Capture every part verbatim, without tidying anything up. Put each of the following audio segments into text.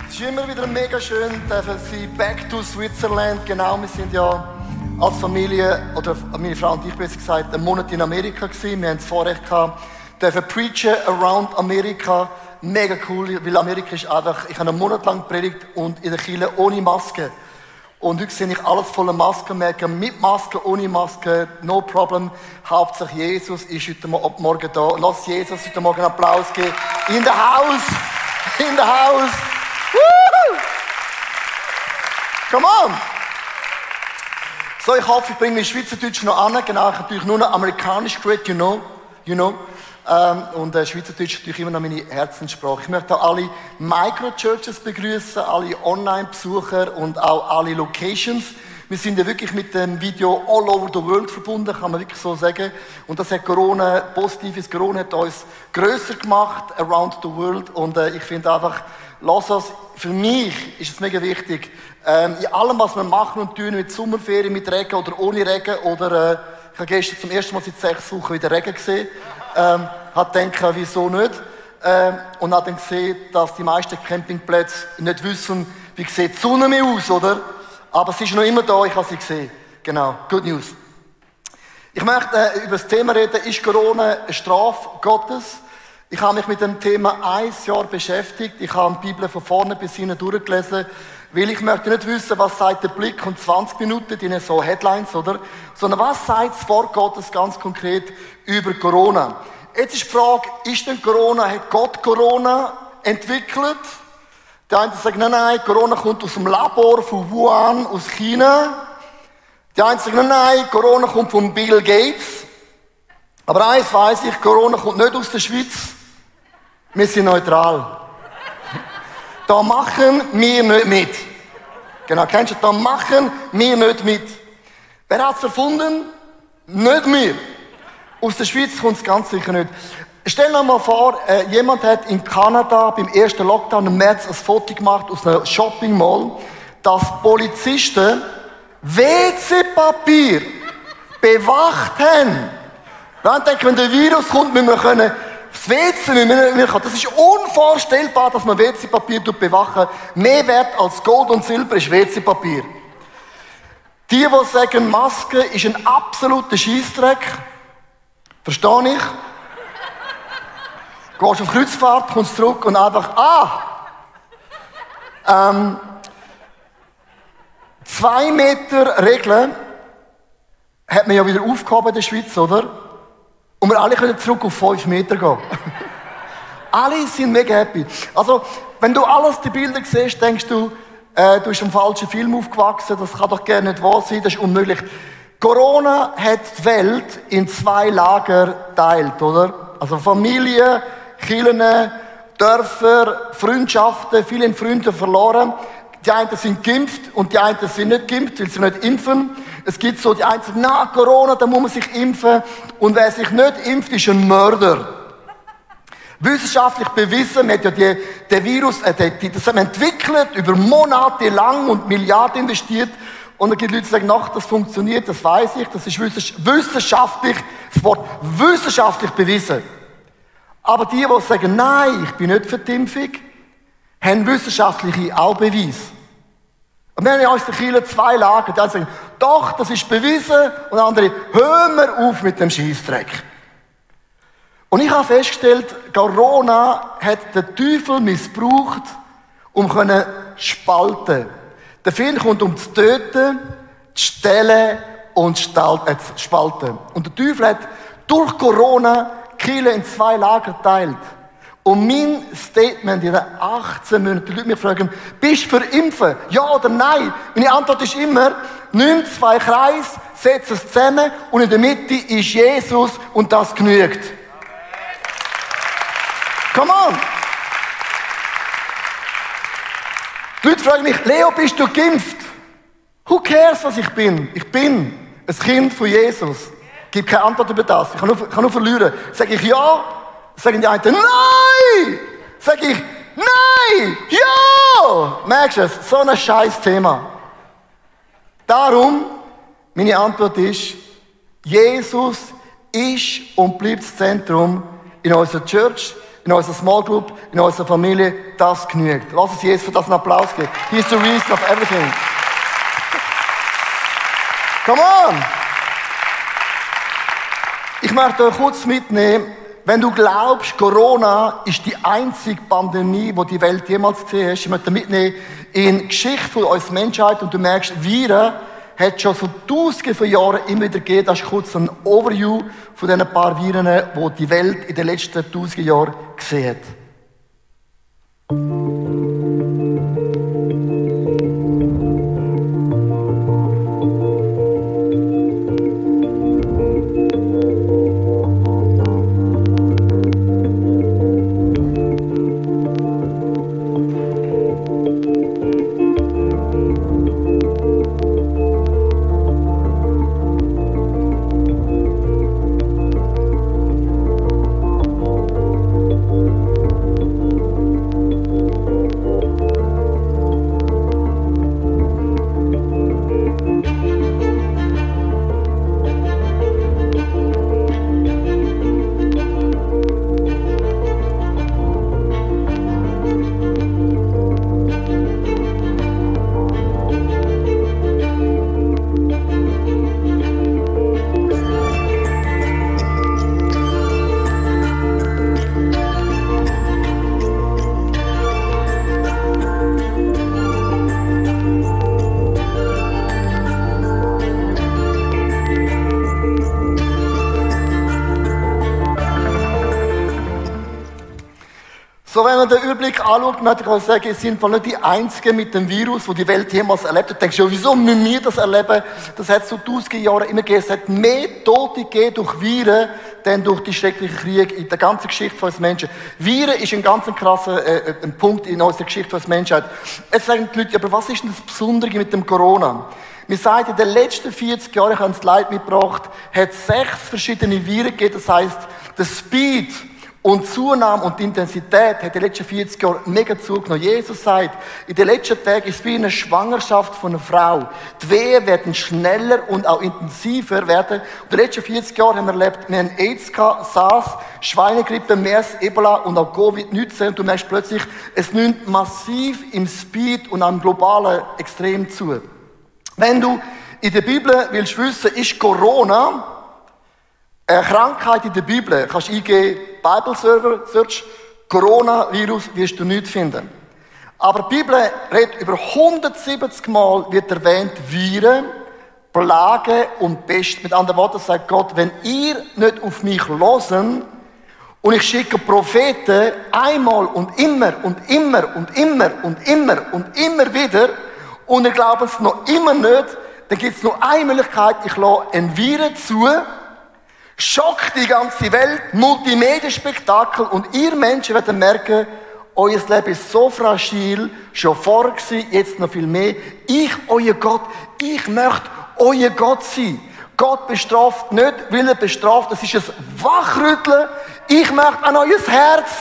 Es ist immer wieder mega schön, dürfen Sie back to Switzerland. Genau, wir sind ja als Familie, oder meine Frau und ich besser gesagt, einen Monat in Amerika gewesen. Wir haben das Vorrecht gehabt, dürfen preachen around Amerika. Mega cool, weil Amerika ist einfach, ich habe einen Monat lang predigt und in der Kirche ohne Maske. Und heute sehe ich alles voller Masken, merke mit Maske, ohne Maske, no problem. Hauptsache Jesus ist heute Morgen da. Lass Jesus heute Morgen einen Applaus geben. In der Haus! In der Haus! Woo! Come on! So, ich hoffe, ich bringe mein Schweizerdeutsch noch an. Genau, ich habe natürlich nur noch amerikanisch geredet, you know. You know. Ähm, und äh, Schweizerdeutsch ist natürlich immer noch meine Herzenssprache. Ich möchte auch alle Micro-Churches begrüßen, alle Online-Besucher und auch alle Locations. Wir sind ja wirklich mit dem Video all over the world verbunden, kann man wirklich so sagen. Und das hat Corona, positives Corona hat uns grösser gemacht, around the world. Und äh, ich finde einfach, lass uns, für mich ist es mega wichtig, ähm, in allem, was wir machen und tun, mit Sommerferien, mit Regen oder ohne Regen, oder äh, ich habe gestern zum ersten Mal seit sechs Wochen wieder Regen gesehen. Ähm, hat gedacht, wieso nicht? Ähm, und hat dann gesehen, dass die meisten Campingplätze nicht wissen, wie sieht die Sonne mehr aus, oder? Aber sie ist noch immer da, ich habe sie gesehen. Genau, good news. Ich möchte äh, über das Thema reden, ist Corona eine Strafe Gottes? Ich habe mich mit dem Thema ein Jahr beschäftigt. Ich habe die Bibel von vorne bis hinten durchgelesen, weil ich möchte nicht wissen, was sagt der Blick und zwanzig Minuten, die so Headlines, oder? Sondern was sagt das Wort Gottes ganz konkret über Corona? Jetzt ist die Frage, ist denn Corona, hat Gott Corona entwickelt? Die einen sagen, nein, nein, Corona kommt aus dem Labor von Wuhan, aus China. Die einen sagen, nein, nein, Corona kommt von Bill Gates. Aber eins weiss ich, Corona kommt nicht aus der Schweiz. Wir sind neutral. Da machen wir nicht mit. Genau, kennst du, da machen wir nicht mit. Wer hat es erfunden? Nicht wir. Aus der Schweiz kommt es ganz sicher nicht. Stell dir mal vor, äh, jemand hat in Kanada beim ersten Lockdown im März ein Foto gemacht aus einer Shopping Mall, dass Polizisten W C-Papier bewacht haben. Dann denke ich, wenn der Virus kommt, müssen wir können das W C, müssen wir, wir können. Das ist unvorstellbar, dass man W C-Papier bewachen. Mehr wert als Gold und Silber ist W C-Papier. Die, die sagen, Maske ist ein absoluter Scheissdreck, verstehe ich. Gehst auf Kreuzfahrt, kommst zurück und einfach, ah! Ähm, zwei Meter Regeln hat man ja wieder aufgehoben in der Schweiz, oder? Und wir alle können zurück auf fünf Meter gehen. Alle sind mega happy. Also, wenn du alles die Bilder siehst, denkst du, äh, du bist im falschen Film aufgewachsen, das kann doch gerne nicht wahr sein, das ist unmöglich. Corona hat die Welt in zwei Lager geteilt, oder? Also Familie, Kirchen, Dörfer, Freundschaften, viele Freunde verloren. Die einen sind geimpft und die anderen sind nicht geimpft, weil sie nicht impfen. Es gibt so die einen, die sagen, na, Corona, da muss man sich impfen. Und wer sich nicht impft, ist ein Mörder. Wissenschaftlich bewiesen, man hat ja die, den Virus, äh, die, die, das haben wir entwickelt, über Monate lang und Milliarden investiert. Und dann gibt es Leute, die sagen, nach, das funktioniert, das weiß ich, das ist wissenschaftlich, das Wort wissenschaftlich bewiesen. Aber die, die sagen, nein, ich bin nicht für die Impfung, haben wissenschaftliche auch Beweise. Und wir haben in unserer Kirche zwei Lager, die einen sagen, doch, das ist bewiesen, und andere, hör mir auf mit dem Scheissdreck. Und ich habe festgestellt, Corona hat den Teufel missbraucht, um zu spalten. Der Feind kommt, um zu töten, zu stehlen und zu spalten. Und der Teufel hat durch Corona die Kirche in zwei Lager geteilt. Und mein Statement in den achtzehn Monaten, die Leute mich fragen, bist du für Impfen? Ja oder nein? Meine Antwort ist immer, nimm zwei Kreise, setz es zusammen und in der Mitte ist Jesus und das genügt. Come on! Die Leute fragen mich, Leo, bist du geimpft? Who cares, was ich bin? Ich bin ein Kind von Jesus. Ich gebe keine Antwort über das. Ich kann nur, ich kann nur verlieren. Sage ich ja, sagen die einen, nein! Sag ich, nein! Ja! Merkst du es? So ein scheiß Thema. Darum, meine Antwort ist, Jesus ist und bleibt das Zentrum in unserer Church, in in unserer Small Group, in unserer Familie, das genügt. Lass uns Jesus für das einen Applaus geben. He is the reason of everything. Come on! Ich möchte euch kurz mitnehmen, wenn du glaubst, Corona ist die einzige Pandemie, die die Welt jemals gesehen hat. Ich möchte mitnehmen in die Geschichte von uns Menschheit und du merkst, Viren hat schon so tausende von Jahren immer wieder gegeben. Das ist kurz ein Overview von diesen paar Viren, die die Welt in den letzten tausenden Jahren gesehen hat. So, wenn man den Überblick anschaut, möchte ich euch sagen, es sind nicht die Einzigen mit dem Virus, die die Welt jemals erlebt hat. Du denkst, ja, wieso müssen wir das erleben? Das hat es so tausende Jahre immer gegeben. Es hat mehr Tote gegeben durch Viren, denn durch die schrecklichen Kriege in der ganzen Geschichte von uns Menschen. Viren ist ein ganz krasser äh, ein Punkt in unserer Geschichte von uns Menschheit. Jetzt sagen die Leute, aber was ist denn das Besondere mit dem Corona? Wir sagen, in den letzten vierzig Jahren, ich habe das Leid mitgebracht, hat es sechs verschiedene Viren gegeben. Das heisst, der Speed und Zunahme und die Intensität hat in den letzten vierzig Jahren mega zugenommen. Jesus sagt, in den letzten Tagen ist es wie eine Schwangerschaft von einer Frau. Die Wehen werden schneller und auch intensiver werden. Und in den letzten vierzig Jahren haben wir erlebt, wir haben AIDS gehabt, SARS, Schweinegrippe, MERS, Ebola und auch Covid neunzehn. Und du merkst plötzlich, es nimmt massiv im Speed und am globalen Extrem zu. Wenn du in der Bibel willst wissen, ist Corona eine Krankheit in der Bibel, kannst du eingeben, Bible Server Search, Coronavirus, wirst du nichts finden. Aber die Bibel redet über hundertsiebzig Mal, wird erwähnt, Viren, Plagen und Pest. Mit anderen Worten sagt Gott, wenn ihr nicht auf mich hört und ich schicke Propheten einmal und immer und immer und immer und immer und immer wieder und ihr glaubt es noch immer nicht, dann gibt es nur eine Möglichkeit, ich lasse ein Viren zu, schockt die ganze Welt, Multimedia-Spektakel und ihr Menschen werdet merken, euer Leben ist so fragil, schon vorher gewesen, jetzt noch viel mehr. Ich, euer Gott, ich möchte euer Gott sein. Gott bestraft nicht, weil er bestraft, das ist ein Wachrütteln. Ich möchte an euer Herz.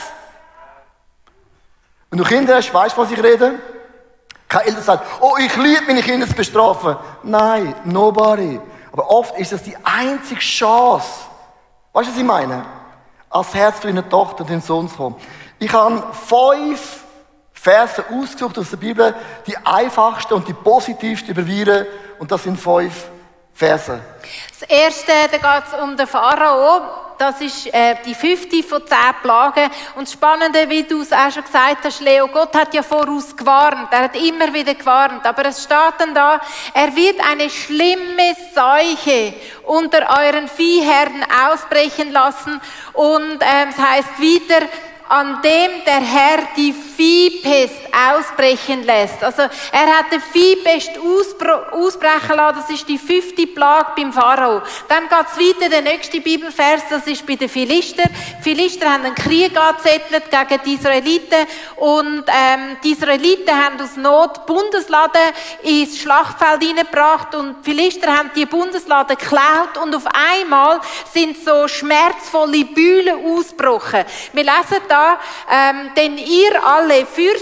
Wenn du Kinder hast, weißt du, was ich rede? Kein Eltern sagt, oh, ich liebe meine Kinder zu bestrafen. Nein, nobody. Aber oft ist das die einzige Chance. Weißt du, was ich meine? Als Herz für deine Tochter und deinen Sohn zu kommen. Ich habe fünf Verse ausgesucht aus der Bibel, die einfachsten und die positivsten über Viren. Und das sind fünf Verse. Das erste, da geht es um den Pharao. Das ist äh, die fünfte von zehn Plagen. Und das Spannende, wie du es auch schon gesagt hast, Leo, Gott hat ja voraus gewarnt. Er hat immer wieder gewarnt. Aber es steht dann da, er wird eine schlimme Seuche unter euren Viehherden ausbrechen lassen. Und ähm, es heißt wieder, an dem der Herr die Viehpest ausbrechen lässt. Also er hat die Viehpest ausbrechen lassen, das ist die fünfte Plage beim Pharao. Dann geht es weiter, der nächste Bibelvers, das ist bei den Philister. Die Philister haben einen Krieg angezettelt gegen die Israeliten und ähm, die Israeliten haben aus Not Bundesladen ins Schlachtfeld hineingebracht und die Philister haben die Bundesladen geklaut und auf einmal sind so schmerzvolle Bühlen ausgebrochen. Wir lesen da, Ähm, denn ihr alle Fürsten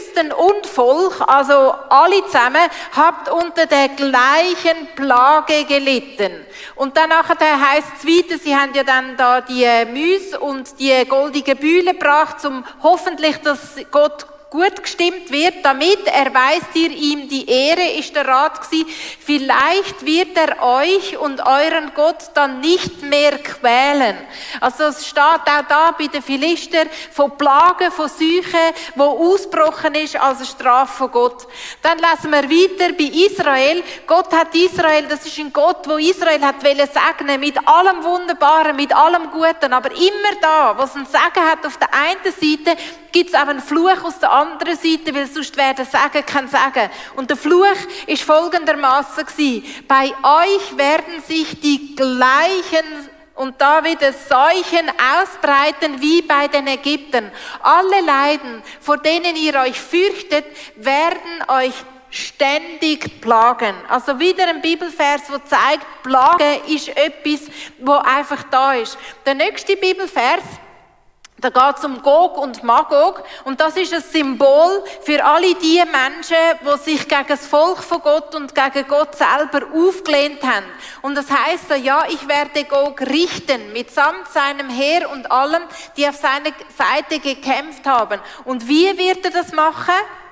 und Volk, also alle zusammen, habt unter der gleichen Plage gelitten. Und dann nachher heisst es weiter, sie haben ja dann da die Müs und die goldige Bühle gebracht, um hoffentlich, dass Gott gut gestimmt wird, damit erweist ihr ihm die Ehre, ist der Rat gewesen. Vielleicht wird er euch und euren Gott dann nicht mehr quälen. Also es steht auch da bei den Philister von Plagen, von Seuchen, wo ausgebrochen ist als eine Strafe von Gott. Dann lesen wir weiter bei Israel. Gott hat Israel, das ist ein Gott, wo Israel hat wollen segnen, mit allem Wunderbaren, mit allem Guten, aber immer da, was ein Segen hat auf der einen Seite, gibt es auch einen Fluch aus der anderen Seite, weil sonst wäre der Segen kein Segen. Und der Fluch ist folgendermaßen gewesen: Bei euch werden sich die gleichen und da wieder Seuchen ausbreiten wie bei den Ägyptern. Alle Leiden, vor denen ihr euch fürchtet, werden euch ständig plagen. Also wieder ein Bibelvers, der zeigt, Plage ist etwas, wo einfach da ist. Der nächste Bibelvers, da geht es um Gog und Magog und das ist ein Symbol für alle die Menschen, die sich gegen das Volk von Gott und gegen Gott selber aufgelehnt haben. Und das heisst, ja, ich werde Gog richten, mitsamt seinem Heer und allem, die auf seiner Seite gekämpft haben. Und wie wird er das machen?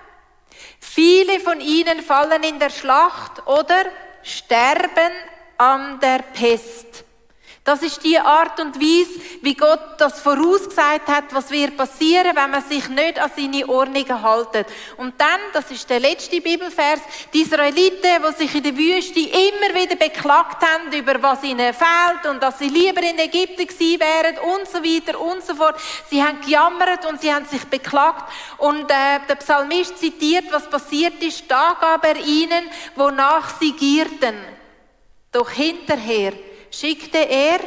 Viele von ihnen fallen in der Schlacht oder sterben an der Pest. Das ist die Art und Weise, wie Gott das vorausgesagt hat, was wird passieren, wenn man sich nicht an seine Ordnungen hält. Und dann, das ist der letzte Bibelvers, die Israeliten, die sich in der Wüste immer wieder beklagt haben, über was ihnen fehlt und dass sie lieber in Ägypten gewesen wären und so weiter und so fort. Sie haben gejammert und sie haben sich beklagt. Und äh, der Psalmist zitiert, was passiert ist, da gab er ihnen, wonach sie gierten. Doch hinterher schickte er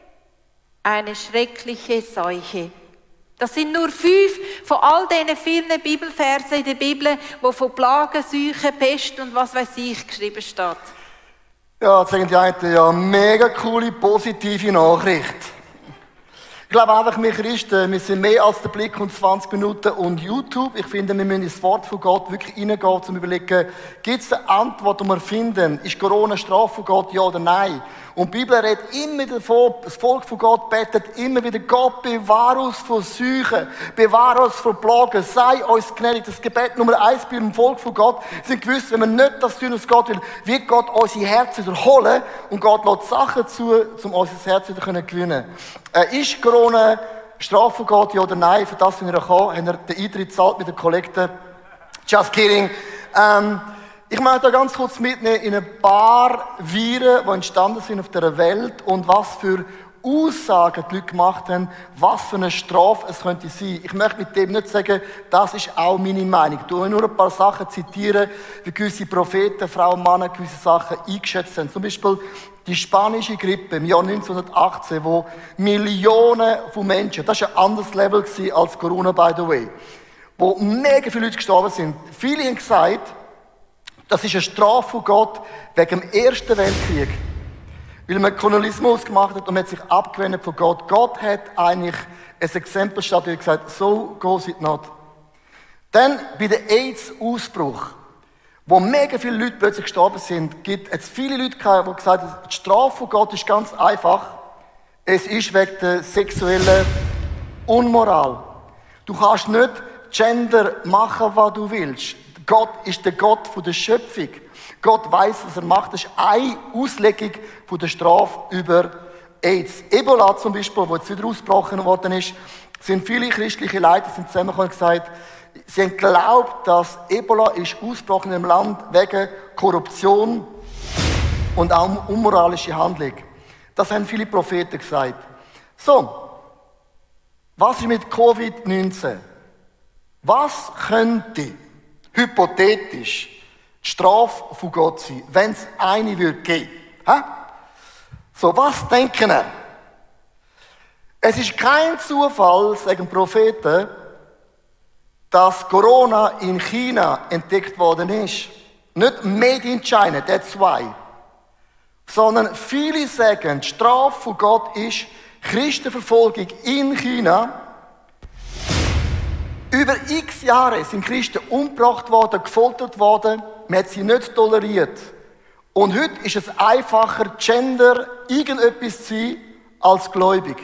eine schreckliche Seuche. Das sind nur fünf von all diesen vielen Bibelversen in der Bibel, wo von Plagen, Seuchen, Pest und was weiß ich geschrieben steht. Ja, jetzt sagen die einen, ja, mega coole, positive Nachricht. Ich glaube einfach, wir Christen, wir sind mehr als der Blick und zwanzig Minuten und YouTube. Ich finde, wir müssen ins Wort von Gott wirklich reingehen, um zu überlegen, gibt es eine Antwort, die wir finden? Ist Corona Strafe von Gott, ja oder nein? Und die Bibel redet immer davon, das Volk von Gott betet immer wieder, Gott, bewahre uns vor Seuchen, bewahre uns vor Plagen, sei uns gnädig. Das Gebet Nummer eins beim Volk von Gott sind gewiss, wenn wir nicht das tun, was Gott will, wird Gott unsere Herzen wiederholen und Gott lässt Sachen zu, um unser Herz wieder zu gewinnen. Äh, ist Corona Strafe von Gott, ja oder nein? Für das sind wir gekommen, haben wir den Eintritt gezahlt mit der Kollekte. Just kidding. Ähm, Ich möchte da ganz kurz mitnehmen in ein paar Viren, die entstanden sind auf dieser Welt und was für Aussagen die Leute gemacht haben, was für eine Strafe es könnte sein. Ich möchte mit dem nicht sagen, das ist auch meine Meinung. Ich will nur ein paar Sachen zitieren, wie gewisse Propheten, Frauen und Männer gewisse Sachen eingeschätzt haben. Zum Beispiel die spanische Grippe im Jahr neunzehnhundertachtzehn, wo Millionen von Menschen, das war ein anderes Level als Corona, by the way, wo mega viele Leute gestorben sind. Viele haben gesagt, das ist eine Strafe von Gott wegen dem Ersten Weltkrieg. Weil man Kolonialismus gemacht hat und man hat sich abgewendet von Gott. Gott hat eigentlich ein Exempel statuiert und gesagt, so goes it not. Dann bei dem AIDS-Ausbruch, wo mega viele Leute plötzlich gestorben sind, gibt es viele Leute, die gesagt haben, die Strafe von Gott ist ganz einfach. Es ist wegen der sexuellen Unmoral. Du kannst nicht Gender machen, was du willst. Gott ist der Gott der Schöpfung. Gott weiß, was er macht. Das ist eine Auslegung von der Strafe über AIDS. Ebola zum Beispiel, wo jetzt wieder ausgebrochen worden ist, sind viele christliche Leiter sind zusammengekommen und gesagt, sie haben geglaubt, dass Ebola ist ausgebrochen im Land wegen Korruption und auch unmoralische Handlung. Das haben viele Propheten gesagt. So, was ist mit Covid neunzehn? Was könnte hypothetisch die Strafe von Gott sein, wenn es eine würde geben? Ha? So, was denken wir? Es ist kein Zufall, sagen Propheten, dass Corona in China entdeckt worden ist. Nicht made in China, that's why. Sondern viele sagen, die Strafe von Gott ist Christenverfolgung in China. Über x Jahre sind Christen umgebracht worden, gefoltert worden, man hat sie nicht toleriert. Und heute ist es einfacher, Gender irgendetwas zu sein, als gläubig.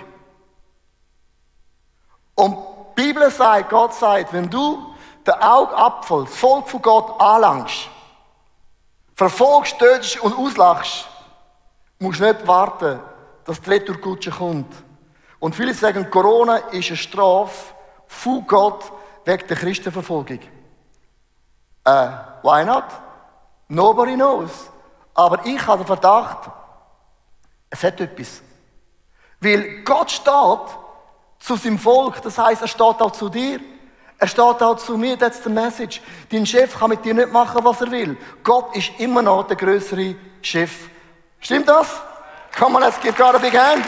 Und die Bibel sagt, Gott sagt, wenn du den Augapfel, das Volk von Gott anlangst, verfolgst, tötest und auslachst, musst du nicht warten, dass die Retourkutsche kommt. Und viele sagen, Corona ist eine Strafe von Gott wegen der Christenverfolgung. Äh, why not? Nobody knows. Aber ich habe den Verdacht, es hat etwas. Weil Gott steht zu seinem Volk, das heisst, er steht auch zu dir. Er steht auch zu mir, that's the message. Dein Chef kann mit dir nicht machen, was er will. Gott ist immer noch der größere Chef. Stimmt das? Come on, let's give God a big hand.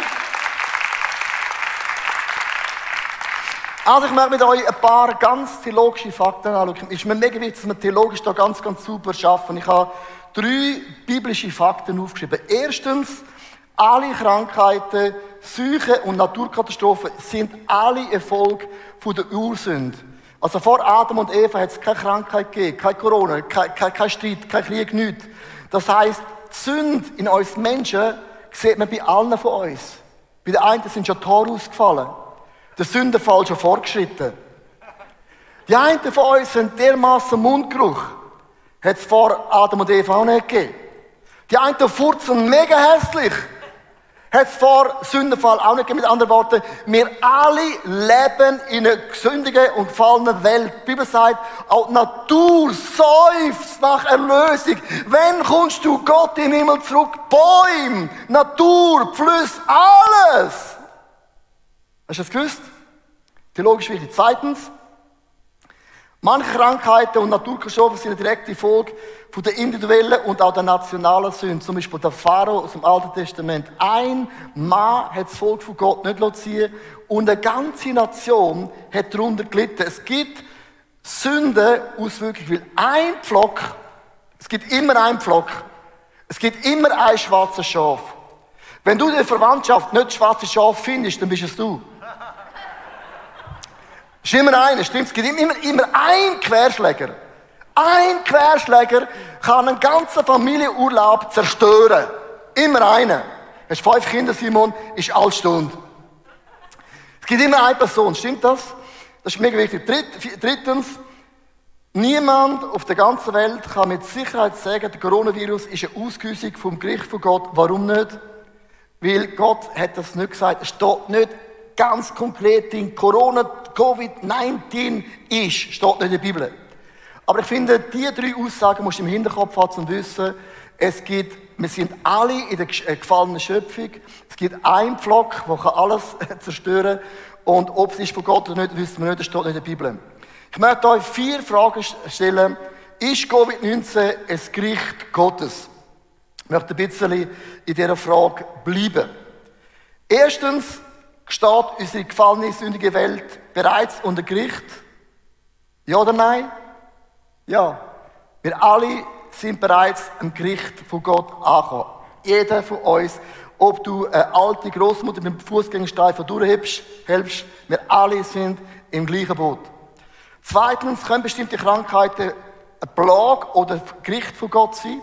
Also ich möchte mit euch ein paar ganz theologische Fakten anschauen. Es ist mir mega wichtig, dass wir theologisch da ganz, ganz super schaffen. Ich habe drei biblische Fakten aufgeschrieben. Erstens, alle Krankheiten, Seuchen und Naturkatastrophen sind alle Erfolg von der Ursünde. Also vor Adam und Eva hat es keine Krankheit gegeben, kein Corona, kein, kein, kein Streit, kein Krieg, nichts. Das heisst, die Sünde in uns Menschen sieht man bei allen von uns. Bei den einen sind schon Tore ausgefallen. Der Sündenfall schon fortgeschritten. Die einen von uns haben dermassen Mundgeruch. Hat es vor Adam und Eva auch nicht gegeben. Die einen furzen mega hässlich. Hat es vor Sündenfall auch nicht gegeben. Mit anderen Worten, wir alle leben in einer gesündigen und gefallenen Welt. Die Bibel sagt, auch die Natur seufzt nach Erlösung. Wann kommst du Gott im Himmel zurück? Bäume, Natur, Flüsse, alles. Hast du das gewusst? Theologisch wichtig. Zweitens, manche Krankheiten und Naturkatastrophen sind eine direkte Folge von der individuellen und auch der nationalen Sünde. Zum Beispiel der Pharao aus dem Alten Testament. Ein Mann hat das Volk von Gott nicht ziehen und eine ganze Nation hat darunter gelitten. Es gibt Sündenauswirkungen, weil ein Pflock, es gibt immer einen Pflock, es gibt immer ein schwarzes Schaf. Wenn du in der Verwandtschaft nicht schwarzes Schaf findest, dann bist es du. Es ist immer einer, stimmt? Es gibt immer, immer einen Querschläger. Ein Querschläger kann einen ganzen Familienurlaub zerstören. Immer einer. Hast fünf Kinder, Simon, ist alle Stunde. Es gibt immer eine Person, stimmt das? Das ist mega wichtig. Dritt, drittens, niemand auf der ganzen Welt kann mit Sicherheit sagen, der Coronavirus ist eine Ausgüssung vom Gericht von Gott. Warum nicht? Weil Gott hat das nicht gesagt. Es steht nicht ganz konkret in Corona, Covid neunzehn ist, steht nicht in der Bibel. Aber ich finde, diese drei Aussagen musst du im Hinterkopf haben, um zu wissen, es gibt, wir sind alle in der gefallenen Schöpfung. Es gibt einen Pflock, der alles zerstören kann. Und ob es ist von Gott oder nicht, wissen wir nicht, das steht nicht in der Bibel. Ich möchte euch vier Fragen stellen. Ist Covid neunzehn ein Gericht Gottes? Ich möchte ein bisschen in dieser Frage bleiben. Erstens, steht unsere gefallene, sündige Welt bereits unter Gericht? Ja oder nein? Ja. Wir alle sind bereits am Gericht von Gott angekommen. Jeder von uns, ob du eine alte Großmutter mit dem Fußgängerstreifen durchhebst, helfst, wir alle sind im gleichen Boot. Zweitens, können bestimmte Krankheiten ein Plage oder ein Gericht von Gott sein?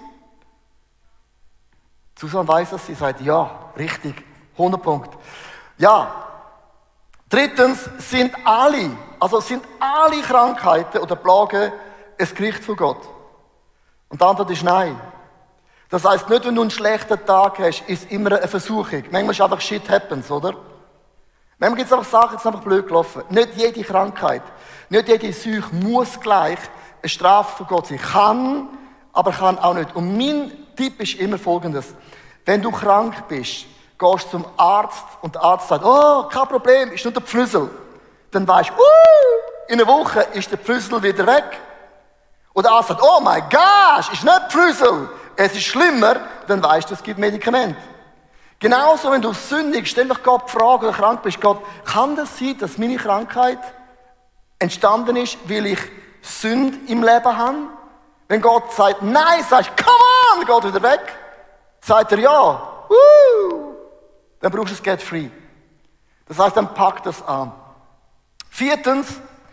Susanne weiss das, sie sagt ja, richtig, hundert Punkte. Ja. Drittens, sind alle, also sind alle Krankheiten oder Plagen ein Gericht von Gott? Und die Antwort ist nein. Das heisst, nicht wenn du einen schlechten Tag hast, ist immer eine Versuchung. Manchmal ist einfach Shit happens, oder? Manchmal gibt es einfach Sachen, die sind einfach blöd gelaufen. Nicht jede Krankheit, nicht jede Seuche muss gleich eine Strafe von Gott sein. Kann, aber kann auch nicht. Und mein Tipp ist immer folgendes. Wenn du krank bist, gehst zum Arzt und der Arzt sagt, oh, kein Problem, ist nur der Pflüssel. Dann weisst du, uh, in einer Woche ist der Pflüssel wieder weg. Und der Arzt sagt, oh mein Gott, ist nicht Pflüssel, es ist schlimmer, dann weisst du, es gibt Medikamente. Genauso, wenn du sündigst, stell dich Gott die Frage, oder krank bist, Gott, kann das sein, dass meine Krankheit entstanden ist, weil ich Sünde im Leben habe? Wenn Gott sagt, nein, sagst du, come on, geht wieder weg. Sagt er ja, uh, dann brauchst du es Get Free. Das heißt, dann pack das an. Viertens,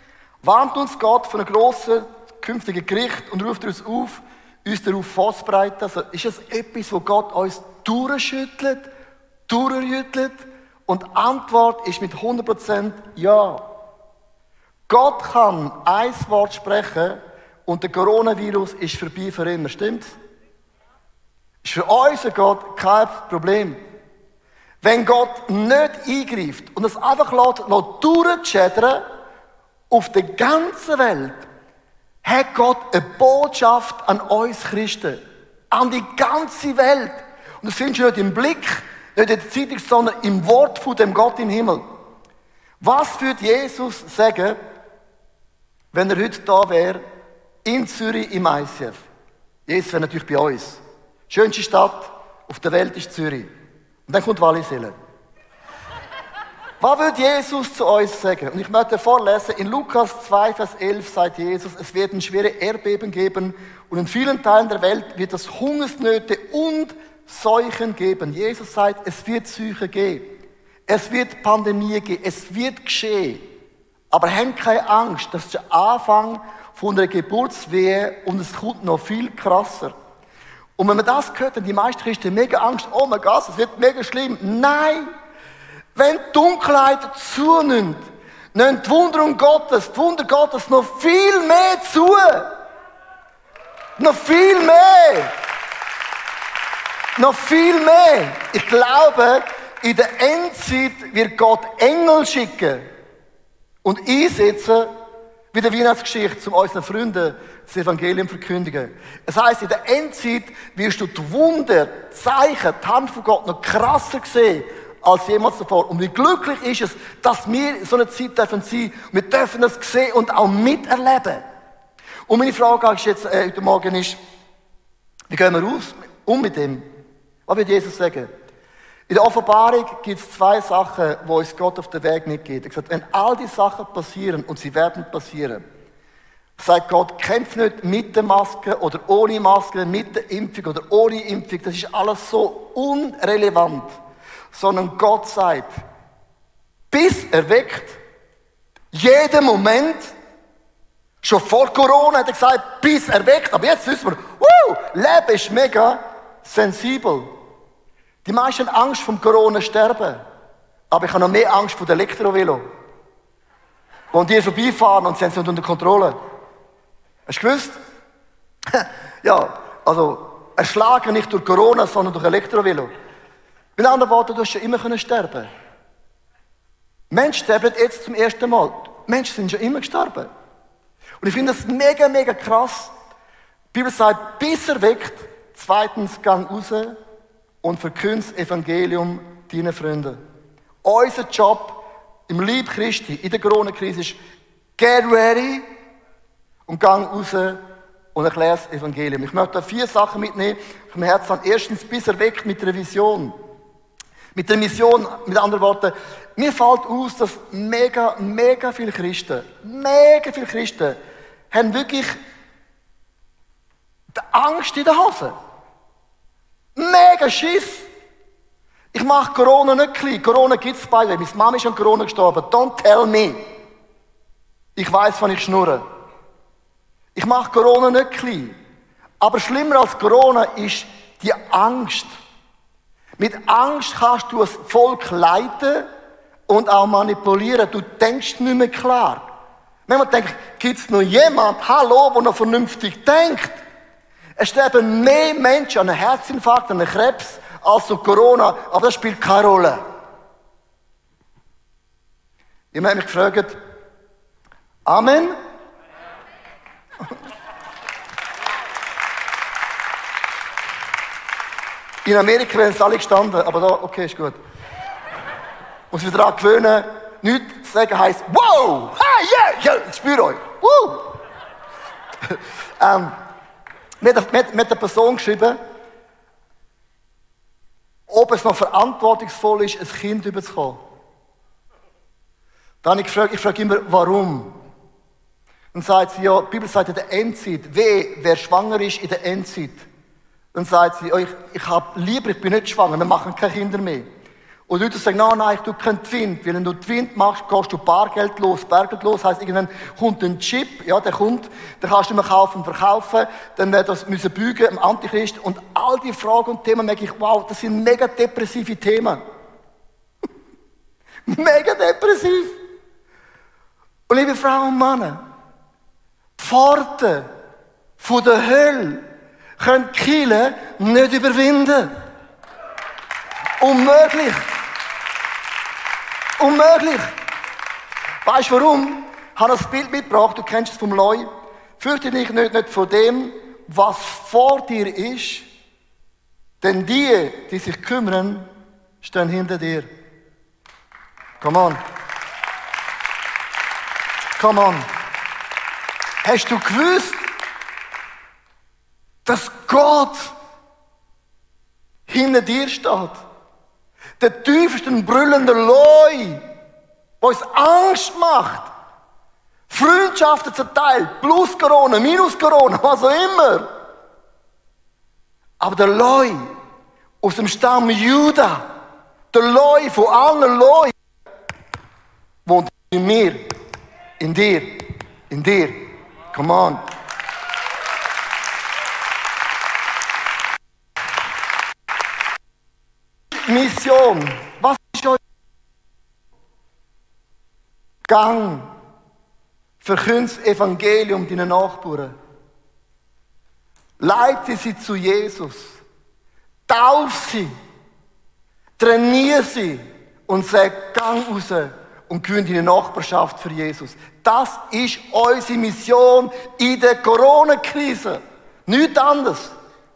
warnt uns Gott von einem grossen künftigen Gericht und ruft uns auf, uns darauf vorzubereiten. Also ist es etwas, wo Gott uns durchschüttelt, durchrüttelt? Und die Antwort ist mit hundert Prozent ja. Gott kann ein Wort sprechen und der Coronavirus ist vorbei für immer. Stimmt's? Ist für unseren Gott kein Problem. Wenn Gott nicht eingreift und es einfach lässt, lässt durchschädern auf der ganzen Welt, hat Gott eine Botschaft an uns Christen, an die ganze Welt. Und das findest du nicht im Blick, nicht in der Zeitung, sondern im Wort von dem Gott im Himmel. Was würde Jesus sagen, wenn er heute da wäre, in Zürich im I C F? Jesus wäre natürlich bei uns. Die schönste Stadt auf der Welt ist Zürich. Und dann kommt Wallisellen. Was würde Jesus zu uns sagen? Und ich möchte vorlesen, in Lukas zwei, Vers elf sagt Jesus, es werden schwere Erdbeben geben und in vielen Teilen der Welt wird es Hungersnöte und Seuchen geben. Jesus sagt, es wird Seuchen geben. Es wird Pandemie geben. Es wird geschehen. Aber habt keine Angst, das ist der Anfang von der Geburtswehe und es kommt noch viel krasser. Und wenn man das hört, dann die meisten Christen mega Angst, oh mein Gott, es wird mega schlimm. Nein! Wenn die Dunkelheit zunimmt, nimmt die Wunderung Gottes, die Wunder Gottes noch viel mehr zu. Noch viel mehr. Noch viel mehr. Ich glaube, in der Endzeit wird Gott Engel schicken und einsetzen, wie der Weihnachtsgeschichte, um unseren Freunden das Evangelium zu verkündigen. Es heisst, in der Endzeit wirst du die Wunder, die Zeichen, die Hand von Gott noch krasser sehen als jemals zuvor. Und wie glücklich ist es, dass wir in so einer Zeit dürfen sein. Wir dürfen das sehen und auch miterleben. Und meine Frage ist jetzt äh, heute Morgen ist, wie gehen wir raus, um mit dem? Was wird Jesus sagen? In der Offenbarung gibt es zwei Sachen, wo uns Gott auf den Weg mitgeht. Er sagt, wenn all die Sachen passieren, und sie werden passieren, sagt Gott, kämpf nicht mit der Maske oder ohne Maske, mit der Impfung oder ohne Impfung. Das ist alles so unrelevant. Sondern Gott sagt, bis er weckt, jeden Moment, schon vor Corona hat er gesagt, bis er weckt, aber jetzt wissen wir, uh, Leben ist mega sensibel. Die meisten haben Angst vom Corona sterben, aber ich habe noch mehr Angst vor dem Elektrovelo. Und die vorbeifahren und sie haben es nicht unter Kontrolle. Hast du gewusst? Ja, also erschlagen nicht durch Corona, sondern durch Elektrovelo. Mit anderen Worten, du hast schon immer sterben. Menschen sterben jetzt zum ersten Mal. Menschen sind schon immer gestorben. Und ich finde das mega, mega krass. Die Bibel sagt, bis er weckt, zweitens gang raus und verkündet das Evangelium deinen Freunden. Unser Job im Lieb Christi in der Corona-Krise ist, get ready und gang raus und erklär das Evangelium. Ich möchte vier Sachen mitnehmen vom Herzen. Erstens, bis er weckt mit der Vision. Mit der Mission, mit anderen Worten, mir fällt aus, dass mega, mega viele Christen, mega viele Christen, haben wirklich die Angst in der Hose. Mega Schiss. Ich mache Corona nicht klein. Corona gibt es beide. Meine Mama ist an Corona gestorben. Don't tell me. Ich weiss, wann ich schnurre. Ich mache Corona nicht klein. Aber schlimmer als Corona ist die Angst. Mit Angst kannst du das Volk leiten und auch manipulieren. Du denkst nicht mehr klar. Wenn man denkt, gibt es noch jemand, hallo, der noch vernünftig denkt? Es sterben mehr Menschen an einem Herzinfarkt, an einem Krebs, als an Corona, aber das spielt keine Rolle. Ich habe mich gefragt, Amen? In Amerika wären es alle gestanden, aber da, okay, ist gut. Muss sich daran gewöhnen, nichts zu sagen heisst, wow, hey, yeah, yeah, ich spüre euch, woo. ähm, mir hat, mir, mir hat eine Person geschrieben, ob es noch verantwortungsvoll ist, ein Kind überzukommen. Dann habe ich gefragt, ich frage immer, warum? Dann sagt sie, ja, die Bibel sagt in der Endzeit, weh, wer schwanger ist in der Endzeit. Dann sagt sie, oh, ich, ich habe lieber, ich bin nicht schwanger, wir machen keine Kinder mehr. Und Leute sagen, nein, nein, du kannst Wind. Weil wenn du den Wind machst, gehst du Bargeld los. Bargeld los heisst, irgendwann kommt ein Chip, ja, der kommt, den kannst du immer kaufen und verkaufen, dann wird das müssen bügen, im Antichrist. Und all die Fragen und Themen merke ich, wow, das sind mega depressive Themen. Mega depressiv. Und liebe Frauen und Männer, die Pforten von der Hölle können die Kirche nicht überwinden. Unmöglich. Unmöglich. Weißt du warum? Ich habe das Bild mitgebracht, du kennst es vom Leu. Fürchte dich nicht, nicht von dem, was vor dir ist, denn die, die sich kümmern, stehen hinter dir. Come on. Come on. Hast du gewusst, dass Gott hinter dir steht? Der tiefste brüllende Leu, der uns Angst macht. Freundschaften zerteilt, plus Corona, minus Corona, was auch immer. Aber der Leu aus dem Stamm Juda, der Leu von allen Leu, wohnt in mir, in dir, in dir. Come on. Mission. Was ist euch? Gang. Verkünde das Evangelium deinen Nachbarn. Leite sie zu Jesus. Tauf sie. Trainiere sie. Und sag, gang raus und gewinne deine Nachbarschaft für Jesus. Das ist unsere Mission in der Corona-Krise. Nichts anderes.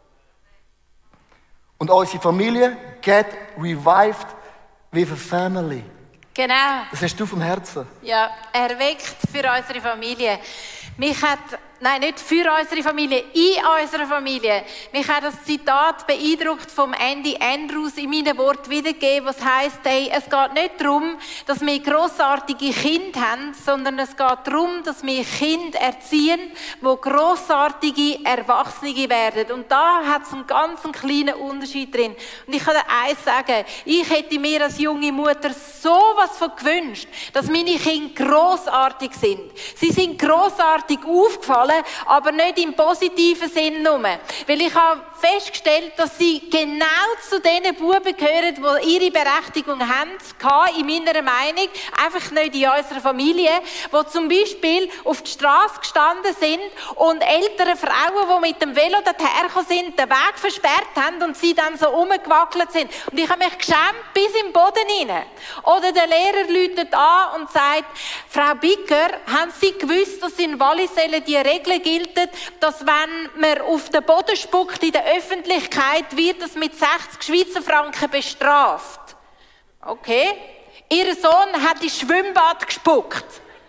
Und unsere Familie get revived with a family. Genau. Das hast du vom Herzen. Ja, erweckt für unsere Familie. Mich hat, nein, nicht für unsere Familie, in unserer Familie. Mich hat das Zitat beeindruckt vom Andy Andrews in meinen Worten wiedergegeben, was heisst, hey, es geht nicht darum, dass wir grossartige Kinder haben, sondern es geht darum, dass wir Kinder erziehen, die grossartige Erwachsene werden. Und da hat es einen ganz kleinen Unterschied drin. Und ich kann dir eins sagen, ich hätte mir als junge Mutter sowas von gewünscht, dass meine Kinder grossartig sind. Sie sind grossartig aufgefallen, aber nicht im positiven Sinn nur. Weil ich habe festgestellt, dass sie genau zu den Buben gehören, die ihre Berechtigung haben, in meiner Meinung, einfach nicht in unserer Familie, die zum Beispiel auf die Straße gestanden sind und ältere Frauen, die mit dem Velo dorthin sind, den Weg versperrt haben und sie dann so rumgewackelt sind. Und ich habe mich geschämt bis im Boden hinein. Oder der Lehrer läutet an und sagt, Frau Bicker, haben Sie gewusst, dass in Wallisellen die Regel gilt, dass wenn man auf den Boden spuckt in der Öffentlichkeit, wird das mit sechzig Schweizer Franken bestraft. Okay. Ihr Sohn hat ins Schwimmbad gespuckt.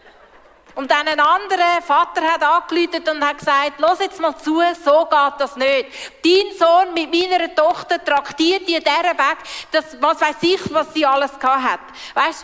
Und dann ein anderer Vater hat angerufen und hat gesagt, los jetzt mal zu, so geht das nicht. Dein Sohn mit meiner Tochter traktiert die dieser weg, dass, was weiss ich, was sie alles gehabt hat. Weisst,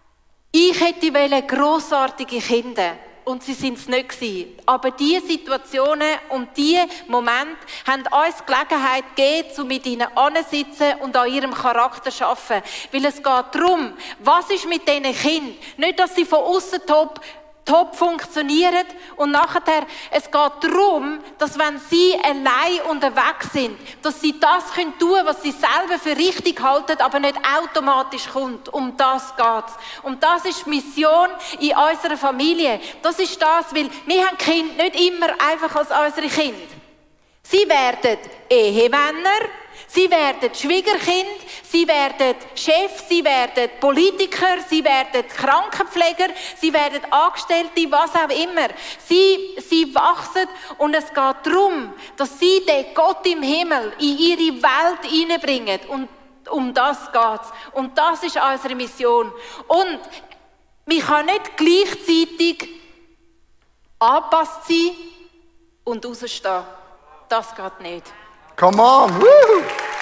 ich hätte wollen grossartige Kinder. Und sie sind es nicht gewesen. Aber diese Situationen und diese Momente haben uns Gelegenheit gegeben, um mit ihnen anzusitzen und an ihrem Charakter zu arbeiten. Weil es geht darum, was ist mit diesen Kindern? Nicht, dass sie von außen top top funktionieren und nachher, es geht darum, dass wenn sie allein unterwegs sind, dass sie das tun können, was sie selber für richtig halten, aber nicht automatisch kommt. Um das geht's. Und das ist die Mission in unserer Familie. Das ist das, weil wir haben Kinder nicht immer einfach als unsere Kinder. Sie werden Ehemänner, sie werden Schwiegerkind, sie werden Chef, sie werden Politiker, sie werden Krankenpfleger, sie werden Angestellte, was auch immer. Sie, sie wachsen und es geht darum, dass sie den Gott im Himmel in ihre Welt hineinbringen. Und um das geht's. Und das ist unsere Mission. Und man kann nicht gleichzeitig angepasst sein und rausstehen. Das geht nicht. Come on! Woo!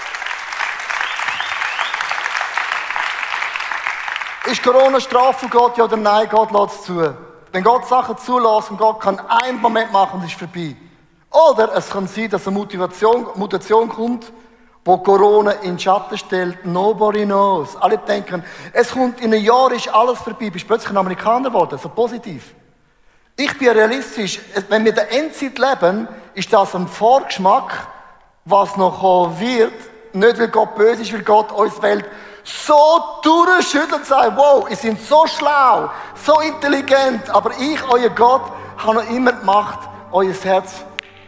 Ist Corona Strafe von Gott, ja oder nein? Gott lässt es zu. Wenn Gott Sachen zulässt und Gott kann einen Moment machen und es ist vorbei. Oder es kann sein, dass eine Mutation, Mutation kommt wo Corona in den Schatten stellt. Nobody knows. Alle denken, es kommt in einem Jahr, ist alles vorbei. Bist plötzlich ein Amerikaner geworden, so positiv. Ich bin realistisch. Wenn wir in der Endzeit leben, ist das ein Vorgeschmack, was noch kommen wird. Nicht, weil Gott böse ist, weil Gott uns Welt so durchschüttelt und sagt, wow, ihr seid so schlau, so intelligent, aber ich, euer Gott, habe noch immer die Macht, euer Herz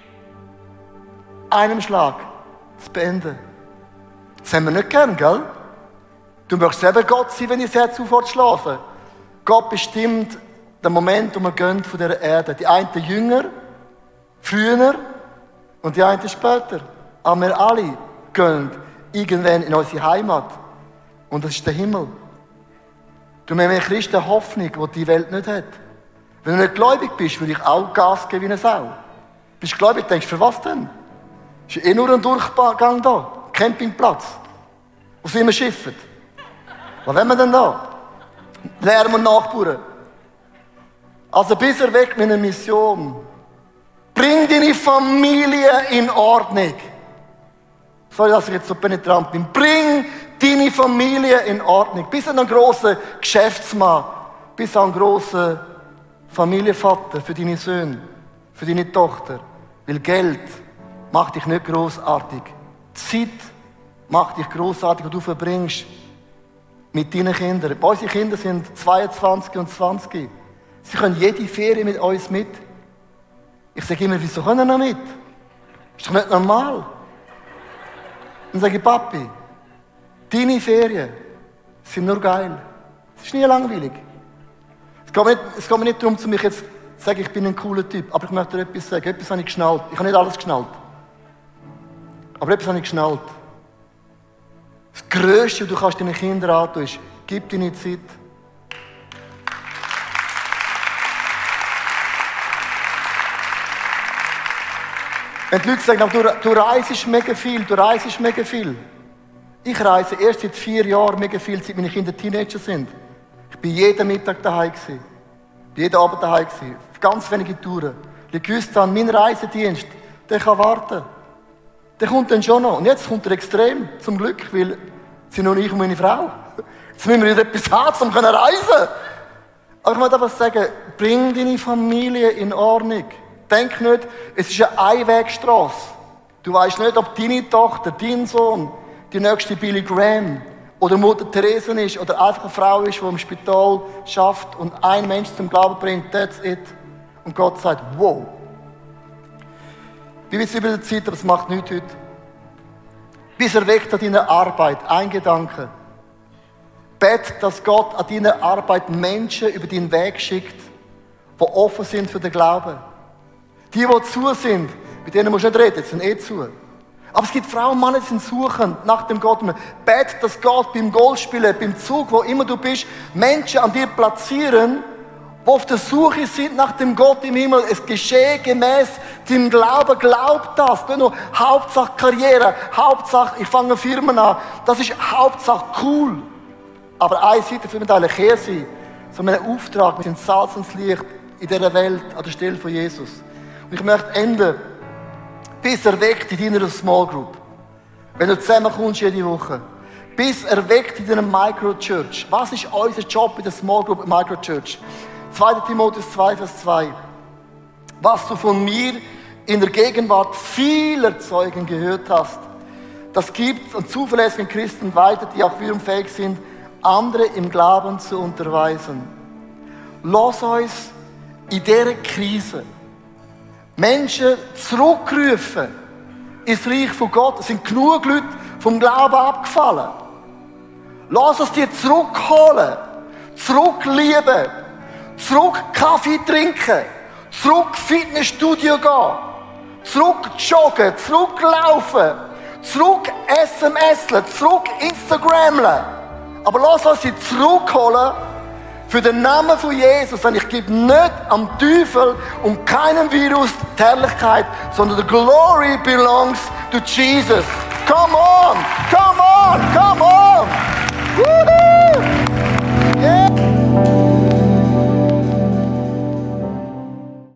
einem Schlag zu beenden. Das haben wir nicht gern, gell? Du möchtest selber Gott sein, wenn ihr das Herz aufhört zu schlafen. Gott bestimmt den Moment, wo wir gehen von dieser Erde. Die einen jünger, früher und die einen später. Aber wir alle gehen irgendwann in unsere Heimat. Und das ist der Himmel. Du hast mehr Christen Hoffnung, die die Welt nicht hat. Wenn du nicht gläubig bist, würde ich auch Gas geben wie eine Sau. Bist du gläubig, denkst du, für was denn? Es ist eh nur ein Durchgang da. Campingplatz. Wo sind wir schiffen? Was wollen wir denn da? Lernen und nachbauen. Also bis er weg mit einer Mission. Bring deine Familie in Ordnung. Sorry, dass ich jetzt so penetrant bin. Bring deine Familie in Ordnung. Bis an einen grossen Geschäftsmann. Bis an einen grossen Familienvater für deine Söhne. Für deine Tochter. Weil Geld macht dich nicht grossartig. Zeit macht dich grossartig, die du verbringst mit deinen Kindern. Unsere Kinder sind zweiundzwanzig und zwanzig. Sie können jede Ferien mit uns mit. Ich sage immer, wieso können wir noch mit? Ist doch nicht normal. Dann sage ich, Papi, deine Ferien sind nur geil. Es ist nie langweilig. Es geht mir nicht, es geht mir nicht darum, zu mich jetzt zu sagen, ich bin ein cooler Typ. Aber ich möchte dir etwas sagen. Etwas habe ich geschnallt. Ich habe nicht alles geschnallt. Aber etwas habe ich geschnallt. Das Grösste, was du kannst deinen Kindern antun, ist, gib deine Zeit. Wenn die Leute sagen, du, du reist mega viel, du reist mega viel. Ich reise erst seit vier Jahren mega viel, seit meine Kinder Teenager sind. Ich bin jeden Mittag daheim gewesen. Ich bin jeden Abend daheim gewesen. Ganz wenige Touren. Ich wusste dann, mein Reisedienst, der kann warten. Der kommt dann schon noch. Und jetzt kommt er extrem, zum Glück, weil es sind nur ich und meine Frau. Jetzt müssen wir wieder etwas haben, um zu reisen. Aber ich möchte einfach sagen, bring deine Familie in Ordnung. Denk nicht, es ist eine Einwegstrasse. Du weißt nicht, ob deine Tochter, dein Sohn, die nächste Billy Graham oder Mutter Teresa ist oder einfach eine Frau ist, die im Spital schafft und ein Mensch zum Glauben bringt. That's it. Und Gott sagt, wow. Wie wird es über die Zeit, aber es macht nichts heute. Bis er weckt an deiner Arbeit, ein Gedanke. Bet, dass Gott an deiner Arbeit Menschen über deinen Weg schickt, die offen sind für den Glauben. Die, die zu sind, mit denen musst du nicht reden, die sind eh zu. Aber es gibt Frauen und Männer, die sind suchend nach dem Gott. Bet, dass Gott beim Golfspielen, beim Zug, wo immer du bist, Menschen an dir platzieren, die auf der Suche sind nach dem Gott im Himmel. Es geschehe gemäß dem Glauben. Glaubt das. Nicht nur Hauptsache Karriere, Hauptsache ich fange Firmen an. Das ist Hauptsache cool. Aber eine Seite für mich eigentlich her sein. So einen Auftrag, wir sind Salz und Licht in dieser Welt an der Stelle von Jesus. Und ich möchte enden, bis er weckt in deiner Small Group. Wenn du zusammenkommst jede Woche. Bis er weckt in deiner Microchurch. Was ist unser Job in der Small Group Microchurch? zweiter Timotheus zwei, Vers zwei. Was du von mir in der Gegenwart vieler Zeugen gehört hast, das gibt an zuverlässigen Christen weiter, die auch wirrenfähig sind, andere im Glauben zu unterweisen. Lass uns in dieser Krise Menschen zurückrufen ins Reich von Gott. Es sind genug Leute vom Glauben abgefallen. Lass uns die zurückholen, zurücklieben, zurück Kaffee trinken, zurück Fitnessstudio gehen, zurück joggen, zurücklaufen, zurück S M S-len, zurück Instagramlen. Aber lass uns sie zurückholen für den Namen von Jesus. Und ich gebe nicht am Teufel und keinem Virus die Herrlichkeit, sondern the glory belongs to Jesus. Come on, come on, come on!